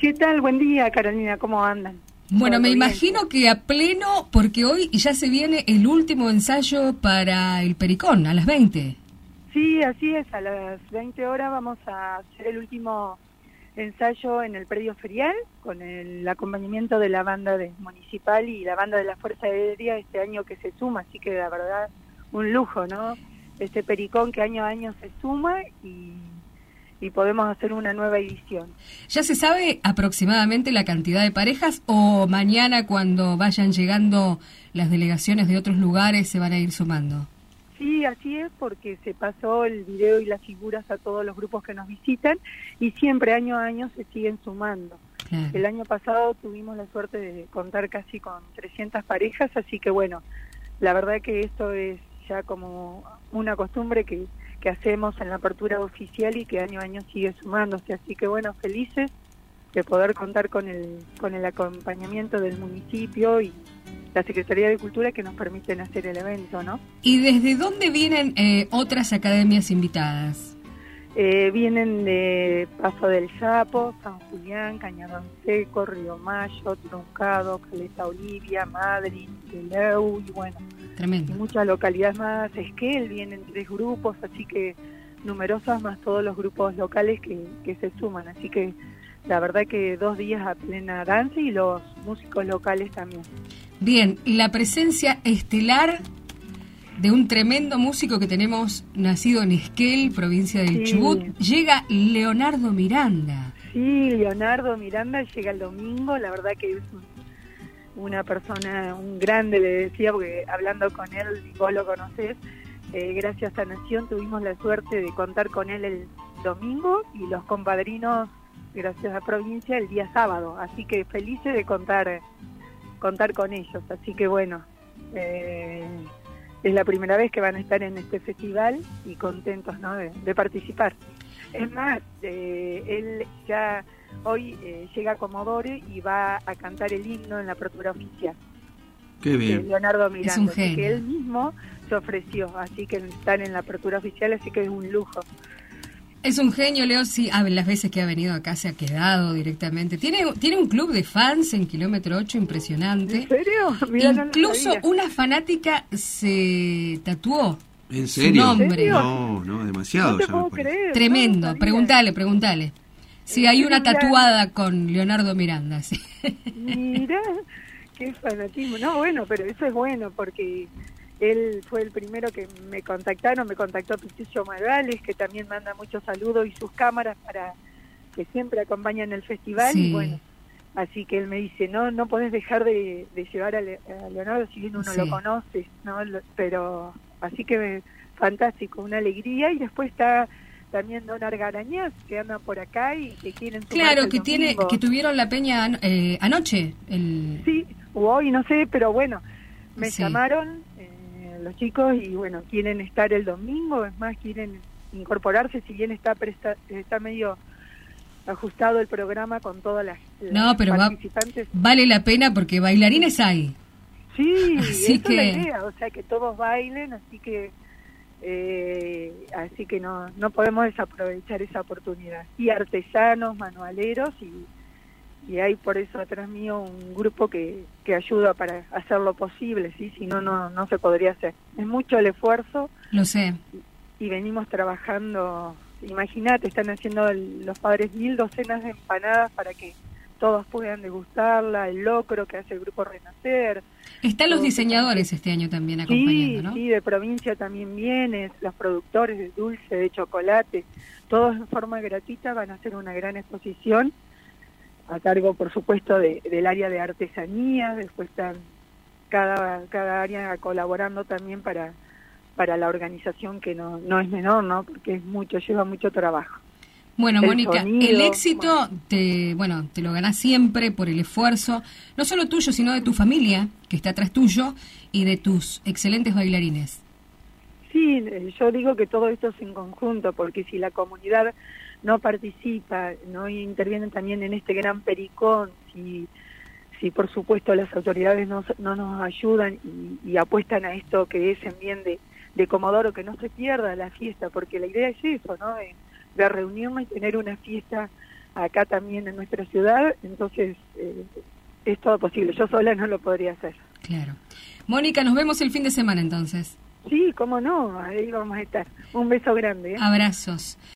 ¿Qué tal? Buen día, Carolina, ¿cómo andan? Bueno, me bien? imagino que a pleno, porque hoy ya se viene el último ensayo para el Pericón, a las 20. Sí, así es, a las 20 horas vamos a hacer el último ensayo en el predio ferial, con el acompañamiento de la banda municipal y la banda de la Fuerza Aérea este año que se suma, así que la verdad, un lujo, ¿no? Este Pericón que año a año se suma y podemos hacer una nueva edición. ¿Ya se sabe aproximadamente la cantidad de parejas o mañana cuando vayan llegando las delegaciones de otros lugares se van a ir sumando? Sí, así es, porque se pasó el video y las figuras a todos los grupos que nos visitan y siempre año a año se siguen sumando. Claro. El año pasado tuvimos la suerte de contar casi con 300 parejas, así que bueno, la verdad que esto es ya como una costumbre que hacemos en la apertura oficial y que año a año sigue sumándose, así que bueno, felices de poder contar con el acompañamiento del municipio y la Secretaría de Cultura que nos permiten hacer el evento, ¿no? ¿Y desde dónde vienen otras academias invitadas? Vienen de Paso del Sapo, San Julián, Cañadón Seco, Río Mayo, Truncado, Caleta Olivia, Madrid, Teleu y bueno, tremendo. Y muchas localidades más. Esquel, vienen 3 grupos, así que numerosas más todos los grupos locales que se suman, así que la verdad que 2 días a plena danza y los músicos locales también. Bien, y la presencia estelar de un tremendo músico que tenemos nacido en Esquel, provincia del Chubut, llega Leonardo Miranda. Sí, Leonardo Miranda llega el domingo, la verdad que es una persona, un grande, le decía, porque hablando con él, vos lo conocés, gracias a Nación tuvimos la suerte de contar con él el domingo y los compadrinos, gracias a Provincia, el día sábado, así que felices de contar con ellos, así que bueno, es la primera vez que van a estar en este festival y contentos, ¿no?, de participar. Es más, él ya hoy llega a Comodoro y va a cantar el himno en la apertura oficial. Qué bien. Leonardo Miranda, es un genio. que él mismo se ofreció, así que están en la apertura oficial, así que es un lujo. Es un genio, Leo, sí, las veces que ha venido acá se ha quedado directamente. Tiene un club de fans en Kilómetro 8 impresionante. ¿En serio? Mira, incluso no lo sabía. una fanática se tatuó. ¿En serio? Su nombre. No, demasiado. No te ya me puedo parece. creer. Tremendo, no lo sabía. pregúntale. Sí, hay una tatuada con Leonardo Miranda, sí. Mira, qué fanatismo. No, bueno, pero eso es bueno porque él fue el primero que me contactó Patricio Morales, que también manda muchos saludos y sus cámaras para que siempre acompañan el festival. Sí. Y bueno, así que él me dice, no podés dejar de llevar a Leonardo, si bien uno Sí. lo conoce, ¿no? Pero así que fantástico, una alegría. Y después está también Don Argarañaz, que anda por acá y que quieren sumarse Claro, el domingo. que tuvieron la peña anoche. Sí, o hoy, no sé, pero bueno, me Sí. llamaron los chicos y bueno, quieren estar el domingo, es más, quieren incorporarse, si bien está medio ajustado el programa con todas las No, pero participantes. vale la pena porque bailarines hay. Sí, Así esa que- es la idea, o sea, que todos bailen, así que no podemos desaprovechar esa oportunidad. Y artesanos, manualeros y hay por eso atrás mío un grupo que ayuda para hacer lo posible, ¿sí? Si no se podría hacer. Es mucho el esfuerzo Lo sé. y venimos trabajando, imagínate, están haciendo los padres 1000 docenas de empanadas para que todos puedan degustarla, el locro que hace el grupo Renacer. Están los Todos diseñadores este año también Sí, acompañando, ¿no? sí, de provincia también vienen, los productores de dulce, de chocolate, todos en forma gratuita van a hacer una gran exposición a cargo, por supuesto, del área de artesanía. Después están cada área colaborando también para la organización, que no es menor, ¿no? Porque lleva mucho trabajo. Bueno, El Mónica, sonido, el éxito te lo ganás siempre por el esfuerzo, no solo tuyo, sino de tu familia, que está atrás tuyo, y de tus excelentes bailarines. Sí, yo digo que todo esto es en conjunto, porque si la comunidad no participa, no intervienen también en este gran pericón, si por supuesto las autoridades no nos ayudan y apuestan a esto que es en bien de Comodoro, que no se pierda la fiesta, porque la idea es eso, ¿no? De reunirnos y tener una fiesta acá también en nuestra ciudad, entonces es todo posible. Yo sola no lo podría hacer. Claro. Mónica, nos vemos el fin de semana entonces. Sí, cómo no, ahí vamos a estar. Un beso grande. Abrazos.